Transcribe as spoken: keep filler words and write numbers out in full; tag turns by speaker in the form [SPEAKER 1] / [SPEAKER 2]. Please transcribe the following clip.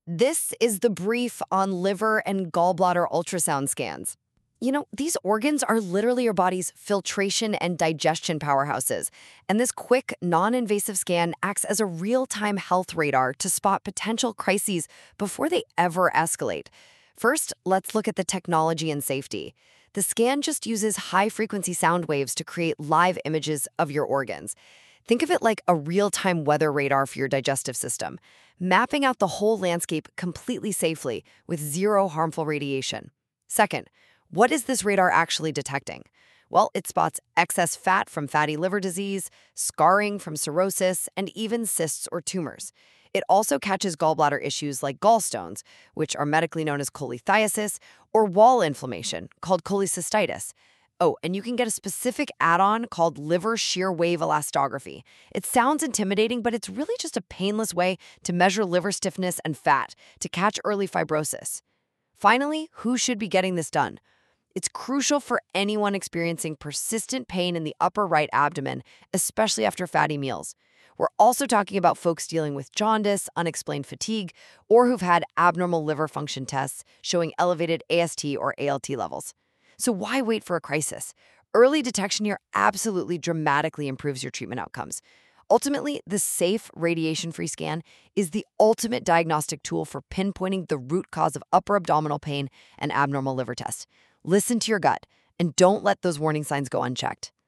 [SPEAKER 1] This is the brief on liver and gallbladder ultrasound scans. You know, these organs are literally your body's filtration and digestion powerhouses. And this quick, non invasive scan acts as a real time health radar to spot potential crises before they ever escalate. First, let's look at the technology and safety. The scan just uses high frequency sound waves to create live images of your organs. Think of it like a real time weather radar for your digestive system, mapping out the whole landscape completely safely with zero harmful radiation. Second, what is this radar actually detecting? Well, it spots excess fat from fatty liver disease, scarring from cirrhosis, and even cysts or tumors. It also catches gallbladder issues like gallstones, which are medically known as cholelithiasis, or wall inflammation, called cholecystitis. Oh, and you can get a specific add-on called liver shear wave elastography. It sounds intimidating, but it's really just a painless way to measure liver stiffness and fat to catch early fibrosis. Finally, who should be getting this done? It's crucial for anyone experiencing persistent pain in the upper right abdomen, especially after fatty meals. We're also talking about folks dealing with jaundice, unexplained fatigue, or who've had abnormal liver function tests showing elevated A S T or A L T levels. So why wait for a crisis? Early detection here absolutely dramatically improves your treatment outcomes. Ultimately, the safe radiation-free scan is the ultimate diagnostic tool for pinpointing the root cause of upper abdominal pain and abnormal liver tests. Listen to your gut and don't let those warning signs go unchecked.